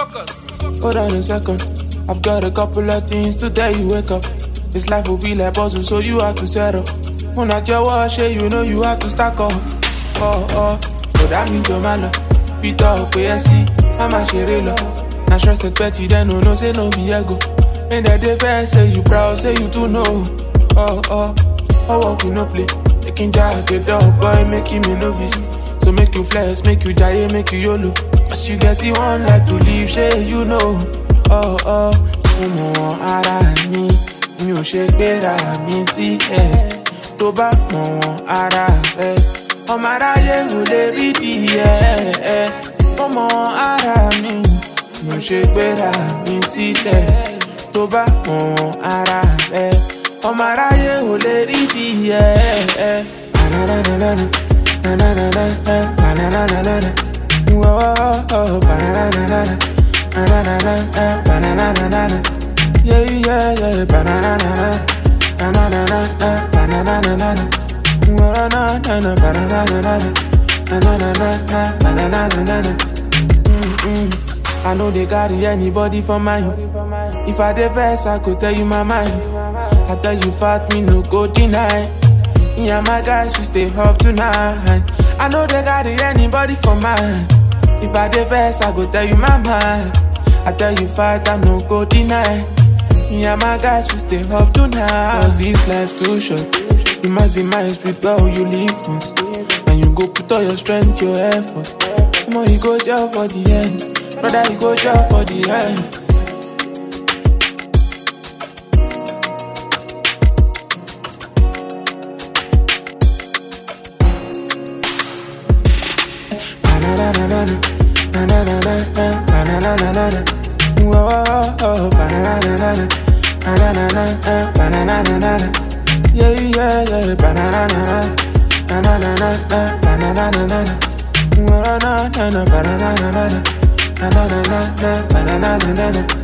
Hold on a second, I've got a couple of things to tell you. Wake up, this life will be like puzzle, so you have to settle. When at your wash, you know you have to stack up. But that means your man, Peter, PSC, I'm a sherelo. Now stress at petty, then no, say no, be ego. And that they fair, say you proud, say you too know. Walk in no play. Making jack a dog, boy, making me novice. So make you flex, make you die, make you YOLO. Cause you get the one like to leave, say you know. Ara mi, mi ò ṣe gbéra mi sílẹ̀. Tó bá mọ̀ ara rẹ̀, ọmọ aráyé ò lè rí díẹ̀. Ọmọ ara mi, mi ò ṣe gbéra mi sílẹ̀. Tó bá mọ̀ ara rẹ̀, ọmọ aráyé ò lè rí díẹ̀. Yeah, banana, I know they got anybody for mine. If I dey vex, I could tell you my mind. I tell you fat, me no go deny. Me and my guys, we stay up tonight. I know they got anybody for mine. If I dey vex, I go tell you my mind. I tell you fight, I no go deny. Me and my guys, we stay up tonight. Cause this life too short. You must be nice with how you live once. And you go put all your strength, your effort. Come on, you go jail for the end. Brother, you go jail for the end. Yeah, banana.